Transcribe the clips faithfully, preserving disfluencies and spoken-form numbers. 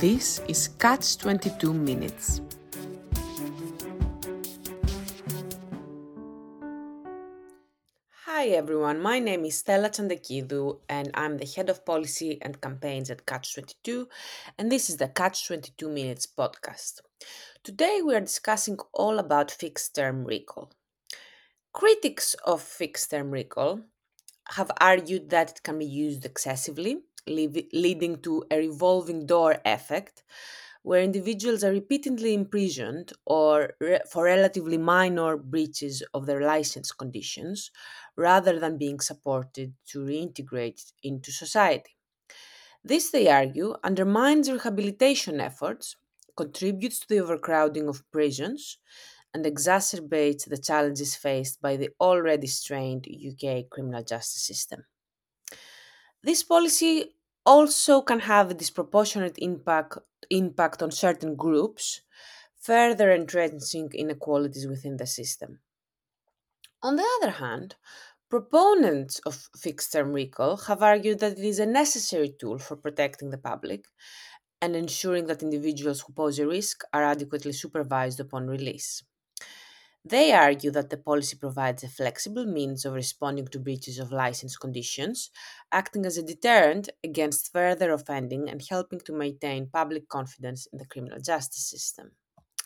This is Catch twenty-two Minutes. Hi everyone, my name is Stella Chandakidou and I'm the Head of Policy and Campaigns at Catch twenty-two, and this is the Catch twenty-two Minutes podcast. Today we are discussing all about fixed-term recall. Critics of fixed-term recall have argued that it can be used excessively, leave- leading to a revolving door effect, where individuals are repeatedly imprisoned or re- for relatively minor breaches of their license conditions, rather than being supported to reintegrate into society. This, they argue, undermines rehabilitation efforts, contributes to the overcrowding of prisons, and exacerbates the challenges faced by the already strained U K criminal justice system. This policy also can have a disproportionate impact, impact on certain groups, further entrenching inequalities within the system. On the other hand, proponents of fixed term recall have argued that it is a necessary tool for protecting the public and ensuring that individuals who pose a risk are adequately supervised upon release. They argue that the policy provides a flexible means of responding to breaches of license conditions, acting as a deterrent against further offending and helping to maintain public confidence in the criminal justice system.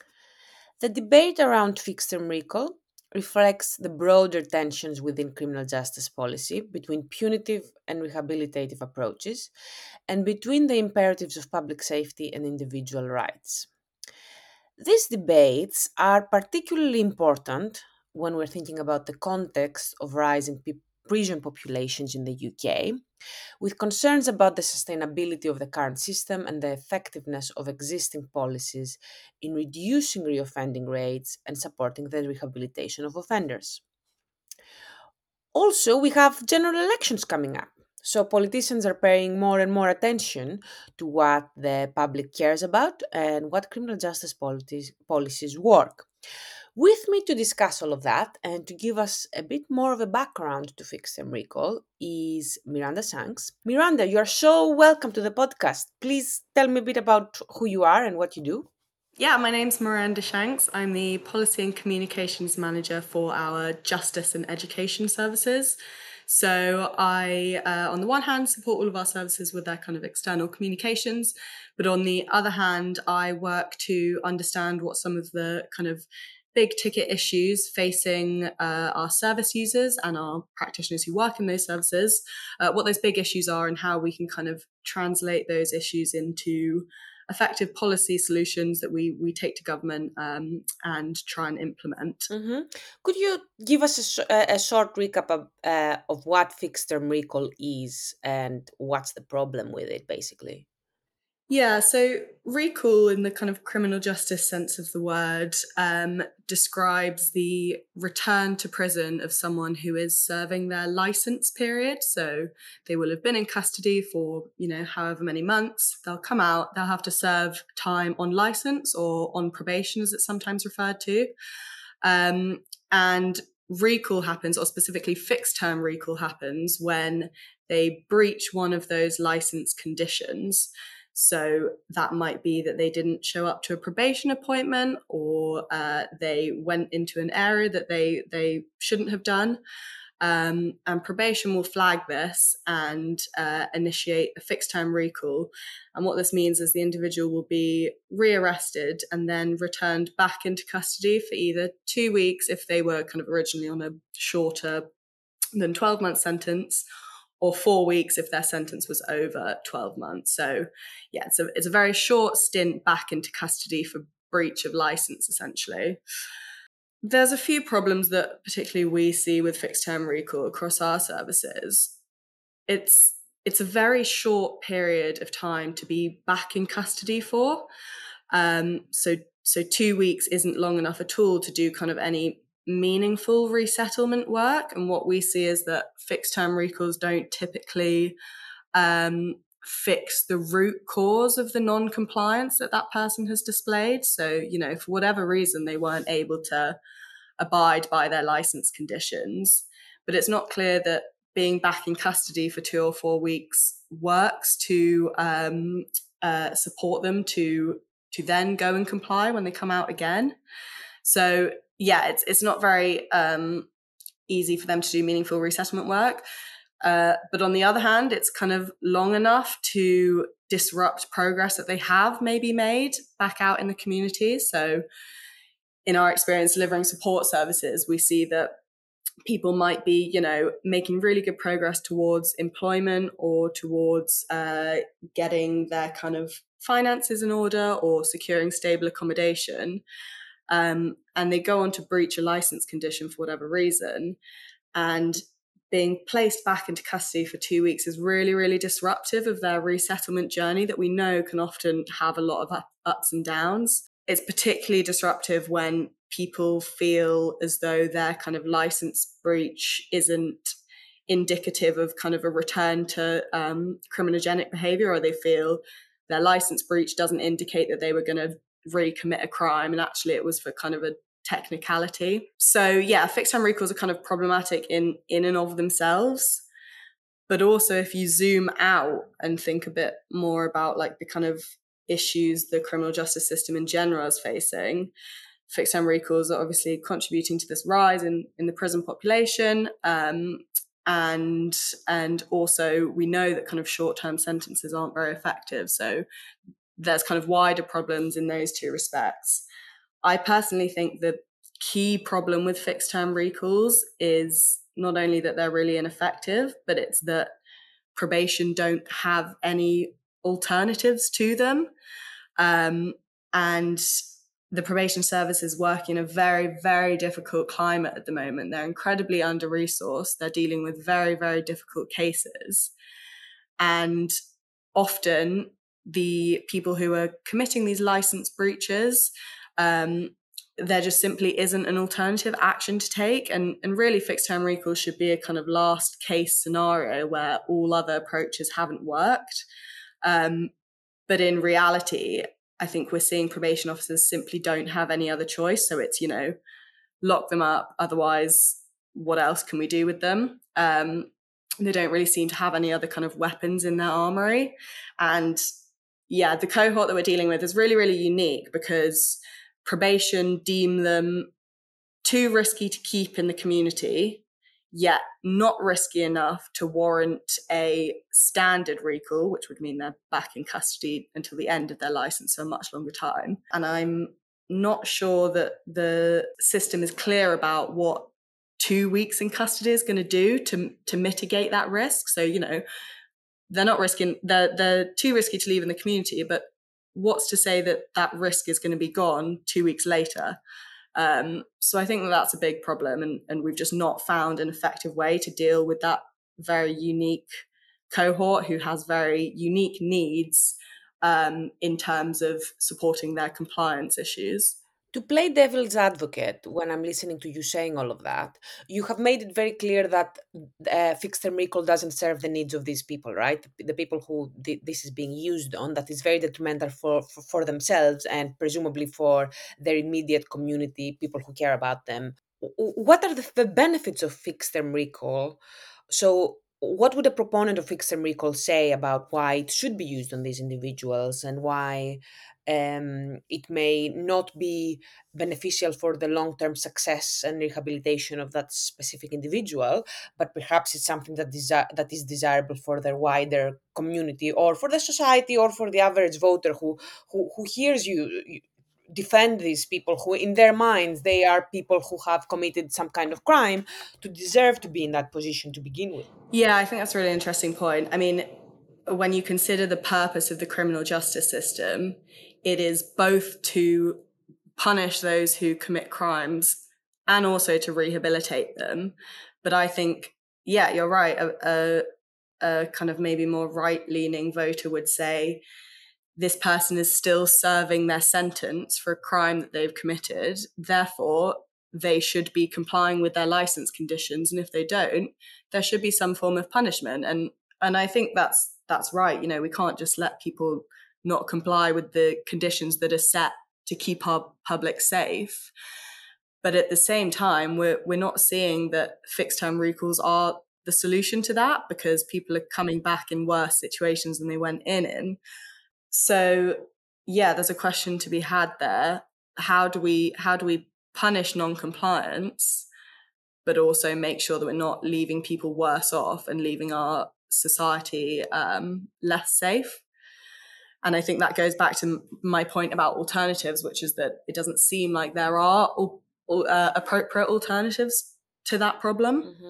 The debate around fixed term recall reflects the broader tensions within criminal justice policy between punitive and rehabilitative approaches and between the imperatives of public safety and individual rights. These debates are particularly important when we're thinking about the context of rising pe- prison populations in the U K, with concerns about the sustainability of the current system and the effectiveness of existing policies in reducing reoffending rates and supporting the rehabilitation of offenders. Also, we have general elections coming up. So, politicians are paying more and more attention to what the public cares about and what criminal justice policies, policies work. With me to discuss all of that and to give us a bit more of a background to Fix Them Recall is Miranda Shanks. Miranda, you are so welcome to the podcast. Please tell me a bit about who you are and what you do. Yeah, my name's Miranda Shanks. I'm the Policy and Communications Manager for our Justice and Education Services. So I, uh, on the one hand, support all of our services with their kind of external communications, but on the other hand, I work to understand what some of the kind of big ticket issues facing uh, our service users and our practitioners who work in those services, uh, what those big issues are and how we can kind of translate those issues into effective policy solutions that we we take to government um, and try and implement. Mm-hmm. Could you give us a, sh- a a short recap of, uh, of what fixed term recall is and what's the problem with it, basically? Yeah, so recall in the kind of criminal justice sense of the word um, describes the return to prison of someone who is serving their license period. So they will have been in custody for, you know, however many months. They'll come out, they'll have to serve time on license or on probation, as it's sometimes referred to. Um, and recall happens, or specifically fixed term recall happens, when they breach one of those license conditions. So that might be that they didn't show up to a probation appointment, or uh, they went into an area that they they shouldn't have done. Um, and probation will flag this and uh, initiate a fixed term recall. And what this means is the individual will be rearrested and then returned back into custody for either two weeks if they were kind of originally on a shorter than twelve month sentence, or four weeks if their sentence was over twelve months. So yeah, it's a, it's a very short stint back into custody for breach of license, essentially. There's a few problems that particularly we see with fixed term recall across our services. It's it's a very short period of time to be back in custody for. Um, so so two weeks isn't long enough at all to do kind of any meaningful resettlement work. And what we see is that fixed term recalls don't typically um, fix the root cause of the non-compliance that that person has displayed. So, you know, for whatever reason, they weren't able to abide by their license conditions, but it's not clear that being back in custody for two or four weeks works to um, uh, support them to to then go and comply when they come out again. So yeah, it's it's not very um, easy for them to do meaningful resettlement work. Uh, but on the other hand, it's kind of long enough to disrupt progress that they have maybe made back out in the community. So in our experience delivering support services, we see that people might be, you know, making really good progress towards employment or towards uh, getting their kind of finances in order or securing stable accommodation. Um, and they go on to breach a license condition for whatever reason. And being placed back into custody for two weeks is really, really disruptive of their resettlement journey that we know can often have a lot of ups and downs. It's particularly disruptive when people feel as though their kind of license breach isn't indicative of kind of a return to um, criminogenic behavior, or they feel their license breach doesn't indicate that they were going to recommit a crime and actually it was for kind of a technicality. So yeah, fixed term recalls are kind of problematic in in and of themselves. But also if you zoom out and think a bit more about like the kind of issues the criminal justice system in general is facing, fixed term recalls are obviously contributing to this rise in, in the prison population. Um, and and also we know that kind of short-term sentences aren't very effective. So there's kind of wider problems in those two respects. I personally think the key problem with fixed term recalls is not only that they're really ineffective, but it's that probation don't have any alternatives to them. Um, and the probation service is working in a very, very difficult climate at the moment. They're incredibly under-resourced. They're dealing with very, very difficult cases. And often the people who are committing these license breaches, um, there just simply isn't an alternative action to take. And, and really, fixed term recall should be a kind of last case scenario where all other approaches haven't worked. Um, but in reality, I think we're seeing probation officers simply don't have any other choice. So it's, you know, lock them up. Otherwise, what else can we do with them? Um, they don't really seem to have any other kind of weapons in their armory. And yeah, the cohort that we're dealing with is really, really unique because probation deem them too risky to keep in the community, yet not risky enough to warrant a standard recall, which would mean they're back in custody until the end of their license, so a much longer time. And I'm not sure that the system is clear about what two weeks in custody is going to do to to mitigate that risk. So, you know, they're not risking, they're, they're too risky to leave in the community, but what's to say that that risk is going to be gone two weeks later? Um, so I think that that's a big problem, and, and we've just not found an effective way to deal with that very unique cohort who has very unique needs um, in terms of supporting their compliance issues. To play devil's advocate, when I'm listening to you saying all of that, you have made it very clear that uh, fixed term recall doesn't serve the needs of these people, right? The people who th- this is being used on, that is very detrimental for, for, for themselves and presumably for their immediate community, people who care about them. W- What are the, the benefits of fixed term recall? So, what would a proponent of fixed term recall say about why it should be used on these individuals and why um, it may not be beneficial for the long term success and rehabilitation of that specific individual, but perhaps it's something that, desi- that is desirable for their wider community or for the society or for the average voter who, who, who hears you you defend these people who in their minds they are people who have committed some kind of crime to deserve to be in that position to begin with. Yeah, I think that's a really interesting point. I mean, when you consider the purpose of the criminal justice system, it is both to punish those who commit crimes and also to rehabilitate them. But I think, yeah, you're right. A, a, a kind of maybe more right leaning voter would say this person is still serving their sentence for a crime that they've committed. Therefore, they should be complying with their license conditions. And if they don't, there should be some form of punishment. And and I think that's that's right. You know, we can't just let people not comply with the conditions that are set to keep our public safe. But at the same time, we're we're not seeing that fixed term recalls are the solution to that because people are coming back in worse situations than they went in in. So yeah, there's a question to be had there. How do we how do we punish non-compliance, but also make sure that we're not leaving people worse off and leaving our society um, less safe? And I think that goes back to my point about alternatives, which is that it doesn't seem like there are uh, appropriate alternatives to that problem. Mhm.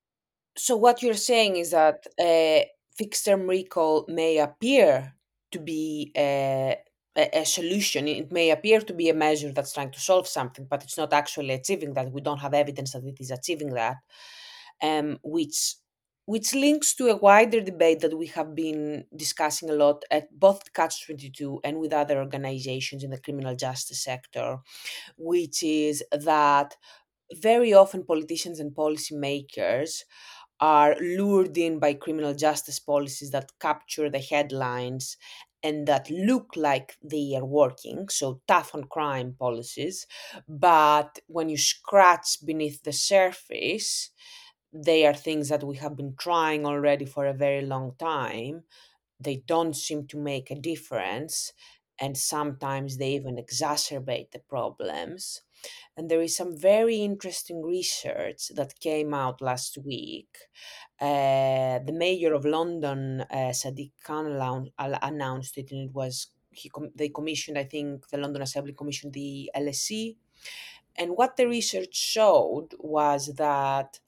So what you're saying is that uh, fixed term recall may appear to be a, a, a solution. It may appear to be a measure that's trying to solve something, but it's not actually achieving that. We don't have evidence that it is achieving that, um, which which links to a wider debate that we have been discussing a lot at both Catch twenty-two and with other organizations in the criminal justice sector, which is that very often politicians and policymakers are lured in by criminal justice policies that capture the headlines and that look like they are working, so tough on crime policies. But when you scratch beneath the surface, they are things that we have been trying already for a very long time. They don't seem to make a difference, and sometimes they even exacerbate the problems. And there is some very interesting research that came out last week. Uh, the mayor of London, uh, Sadiq Khan, allow- al- announced it, and it was he com- they commissioned, I think, the London Assembly commissioned the L S E. And what the research showed was that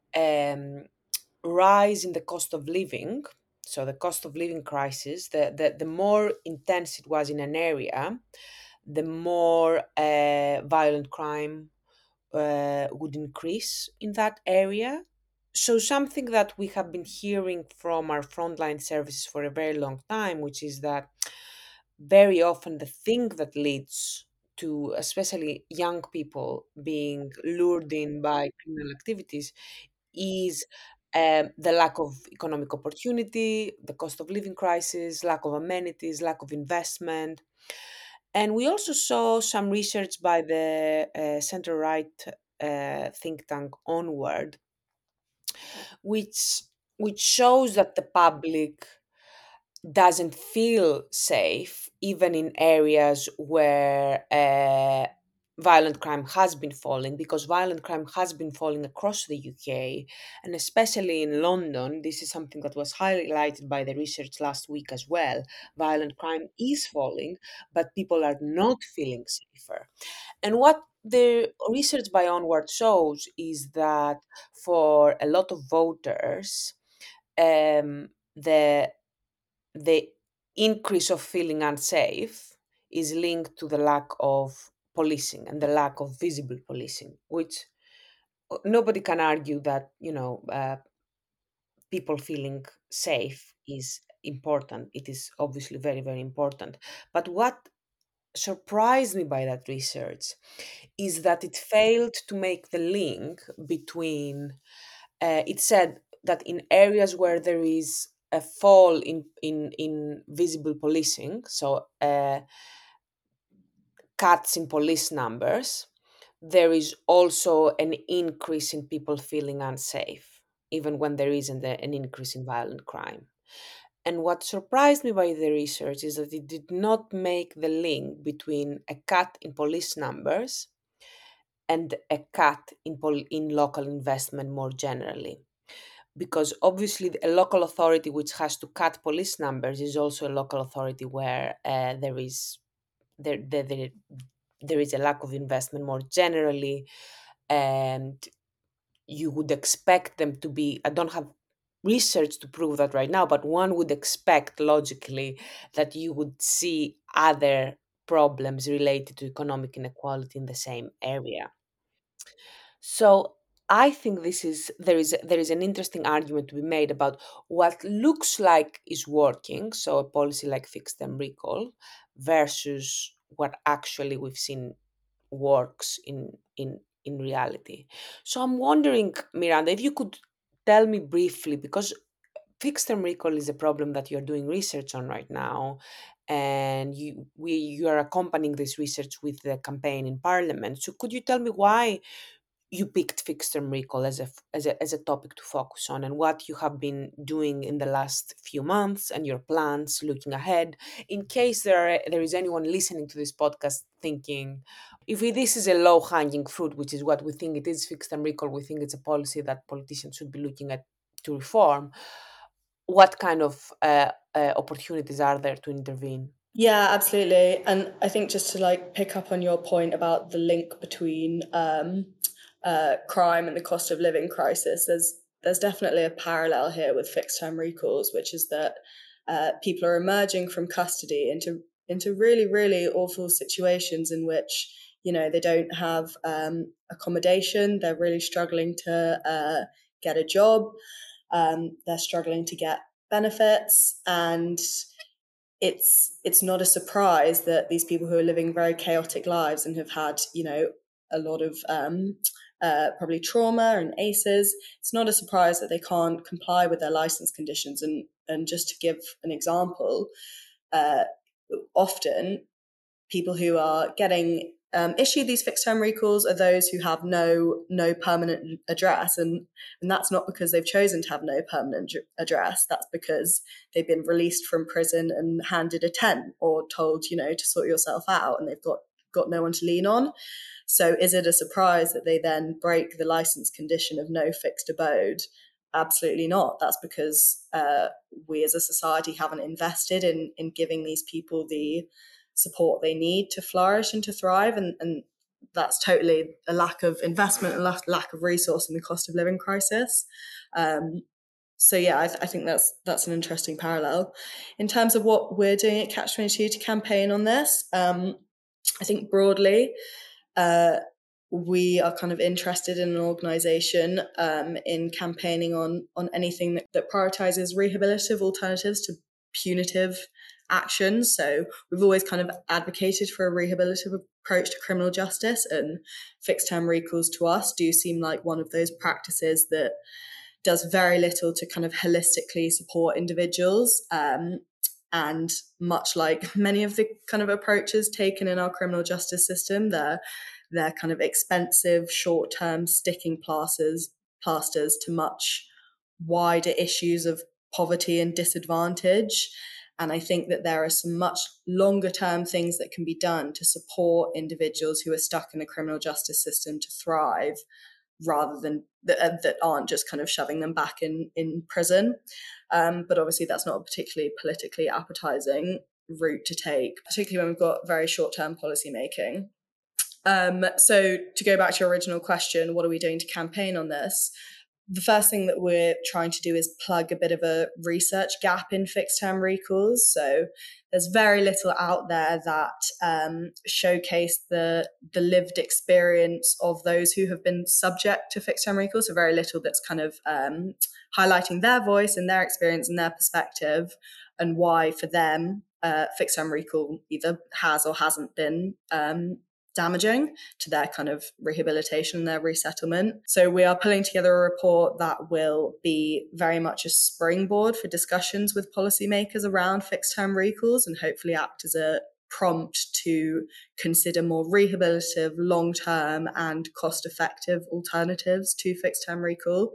um, rise in the cost of living, so the cost of living crisis, the, the, the more intense it was in an area, the more uh, violent crime uh, would increase in that area. So, something that we have been hearing from our frontline services for a very long time, which is that very often the thing that leads to especially young people being lured in by criminal activities is um, the lack of economic opportunity, the cost of living crisis, lack of amenities, lack of investment. And we also saw some research by the uh, center right uh, think tank Onward, which which shows that the public doesn't feel safe, even in areas where uh, violent crime has been falling, because violent crime has been falling across the U K, and especially in London. This is something that was highlighted by the research last week as well. Violent crime is falling, but people are not feeling safer. And what the research by Onward shows is that for a lot of voters, um, the the increase of feeling unsafe is linked to the lack of policing and the lack of visible policing, which uh, nobody can argue that, you know, uh, people feeling safe is important. It is obviously very, very important. But what surprised me by that research is that it failed to make the link between, uh, it said that in areas where there is a fall in in in visible policing, so uh, cuts in police numbers, there is also an increase in people feeling unsafe, even when there isn't a- an increase in violent crime. And what surprised me by the research is that it did not make the link between a cut in police numbers and a cut in, pol- in local investment more generally. Because obviously, a local authority which has to cut police numbers is also a local authority where uh, there is there, there, there, there is a lack of investment more generally, and you would expect them to be. I don't have research to prove that right now, but one would expect logically that you would see other problems related to economic inequality in the same area. So I think this is there is there is an interesting argument to be made about what looks like is working, so a policy like fixed term recall, versus what actually we've seen works in in in reality. So I'm wondering, Miranda, if you could tell me briefly, because fixed term recall is a problem that you're doing research on right now, and you we you are accompanying this research with the campaign in Parliament. So could you tell me why? you picked fixed term recall as a, f- as a as a topic to focus on, and what you have been doing in the last few months and your plans looking ahead, in case there are, there is anyone listening to this podcast thinking, if we, this is a low hanging fruit, which is what we think it is, fixed term recall, we think it's a policy that politicians should be looking at to reform. What kind of uh, uh, opportunities are there to intervene? Yeah, absolutely. And I think just to like pick up on your point about the link between um, uh, crime and the cost of living crisis, there's there's definitely a parallel here with fixed term recalls, which is that uh, people are emerging from custody into into really really awful situations in which you know they don't have um, accommodation, they're really struggling to uh, get a job, um, they're struggling to get benefits, and it's it's not a surprise that these people who are living very chaotic lives and have had you know a lot of um, uh, probably trauma and A C Es. It's not a surprise that they can't comply with their license conditions. And and just to give an example, uh, often people who are getting um, issued these fixed term recalls are those who have no no permanent address, and and that's not because they've chosen to have no permanent address. That's because they've been released from prison and handed a tent or told you know to sort yourself out, and they've got got no one to lean on. So is it a surprise that they then break the license condition of no fixed abode? Absolutely not. That's because uh, we as a society haven't invested in in giving these people the support they need to flourish and to thrive. And, and that's totally a lack of investment and lack, lack of resource in the cost of living crisis. Um, so yeah, I, th- I think that's that's an interesting parallel. In terms of what we're doing at Catch twenty-two to campaign on this, um, I think broadly, uh, we are kind of interested in an organisation um, in campaigning on on anything that, that prioritises rehabilitative alternatives to punitive actions. So we've always kind of advocated for a rehabilitative approach to criminal justice, and fixed term recalls to us do seem like one of those practices that does very little to kind of holistically support individuals. Um, and much like many of the kind of approaches taken in our criminal justice system, they're they're kind of expensive, short-term sticking plasters plasters to much wider issues of poverty and disadvantage. And I think that there are some much longer term things that can be done to support individuals who are stuck in the criminal justice system to thrive, rather than that, uh, that aren't just kind of shoving them back in in prison. Um, but obviously, that's not a particularly politically appetizing route to take, particularly when we've got very short term policy making. Um, so to go back to your original question, what are we doing to campaign on this? The first thing that we're trying to do is plug a bit of a research gap in fixed term recalls. So there's very little out there that um, showcase the the lived experience of those who have been subject to fixed term recalls. So very little that's kind of um, highlighting their voice and their experience and their perspective, and why for them uh, fixed term recall either has or hasn't been um, damaging to their kind of rehabilitation and their resettlement. So we are pulling together a report that will be very much a springboard for discussions with policymakers around fixed term recalls, and hopefully act as a prompt to consider more rehabilitative, long term, and cost effective alternatives to fixed term recall.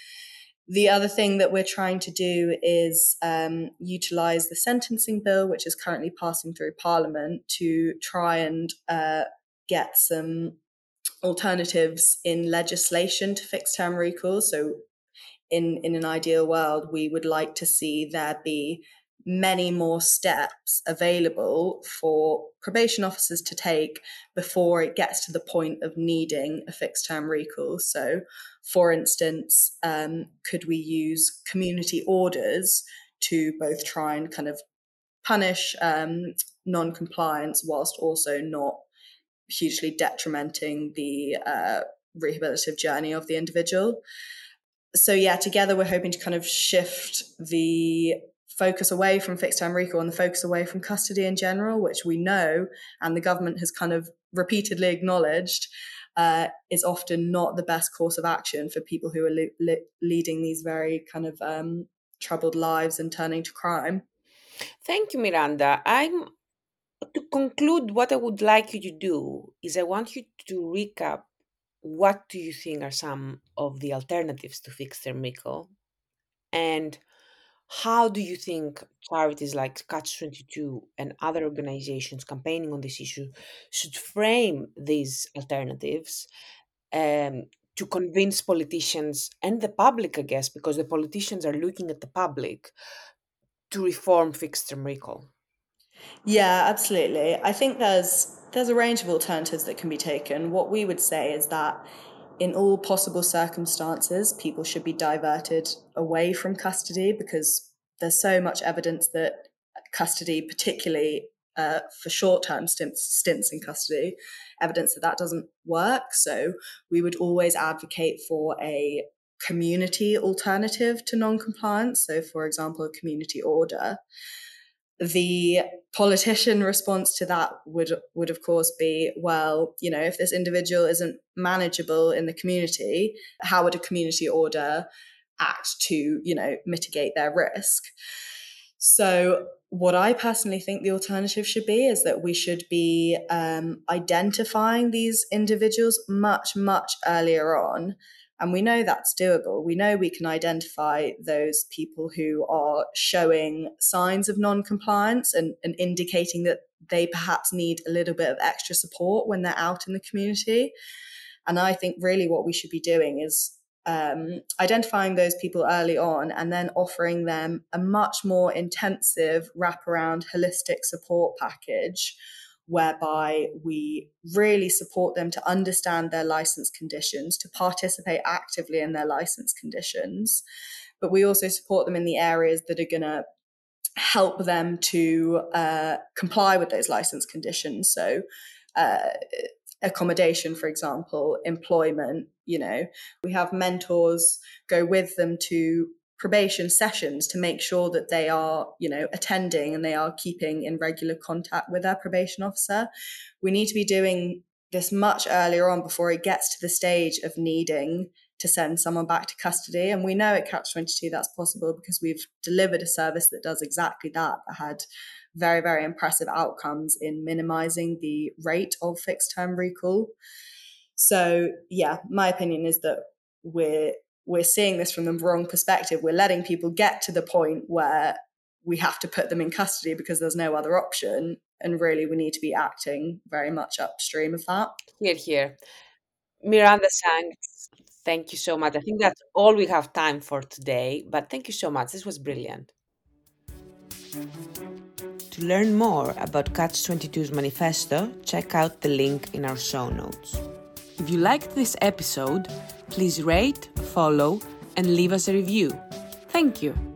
The other thing that we're trying to do is um, utilise the sentencing bill, which is currently passing through Parliament, to try and uh, get some alternatives in legislation to fixed term recalls. So in, in an ideal world, we would like to see there be many more steps available for probation officers to take before it gets to the point of needing a fixed term recall. So, for instance, um, could we use community orders to both try and kind of punish um, non compliance whilst also not hugely detrimenting the uh, rehabilitative journey of the individual? So yeah, together we're hoping to kind of shift the focus away from fixed term recall and the focus away from custody in general, which we know and the government has kind of repeatedly acknowledged uh, is often not the best course of action for people who are le- le- leading these very kind of um, troubled lives and turning to crime. Thank you, Miranda. I'm To conclude, what I would like you to do is I want you to recap what do you think are some of the alternatives to fixed term recall? And how do you think charities like Catch twenty-two and other organizations campaigning on this issue should frame these alternatives um, to convince politicians and the public, I guess, because the politicians are looking at the public to reform fixed term recall? Yeah, absolutely. I think there's there's a range of alternatives that can be taken. What we would say is that in all possible circumstances, people should be diverted away from custody because there's so much evidence that custody, particularly uh, for short-term stints, stints in custody, evidence that that doesn't work. So we would always advocate for a community alternative to non-compliance. So, for example, a community order. The politician response to that would would of course be, well, you know, if this individual isn't manageable in the community, how would a community order act to, you know, mitigate their risk? So what I personally think the alternative should be is that we should be um, identifying these individuals much, much earlier on. And we know that's doable. We know we can identify those people who are showing signs of non-compliance and, and indicating that they perhaps need a little bit of extra support when they're out in the community. And I think really what we should be doing is um, identifying those people early on and then offering them a much more intensive wraparound holistic support package whereby we really support them to understand their license conditions, to participate actively in their license conditions. But we also support them in the areas that are going to help them to uh, comply with those license conditions. So uh, accommodation, for example, employment, you know, we have mentors go with them to probation sessions to make sure that they are, you know, attending and they are keeping in regular contact with their probation officer. We need to be doing this much earlier on before it gets to the stage of needing to send someone back to custody. And we know at Catch twenty-two that's possible because we've delivered a service that does exactly that, that had very, very impressive outcomes in minimizing the rate of fixed term recall. So yeah, my opinion is that we're we're seeing this from the wrong perspective. We're letting people get to the point where we have to put them in custody because there's no other option. And really, we need to be acting very much upstream of that. Here, here. Miranda Sanks, thank you so much. I think that's all we have time for today, but thank you so much. This was brilliant. To learn more about Catch twenty-two's manifesto, check out the link in our show notes. If you liked this episode, please rate, follow, and leave us a review. Thank you.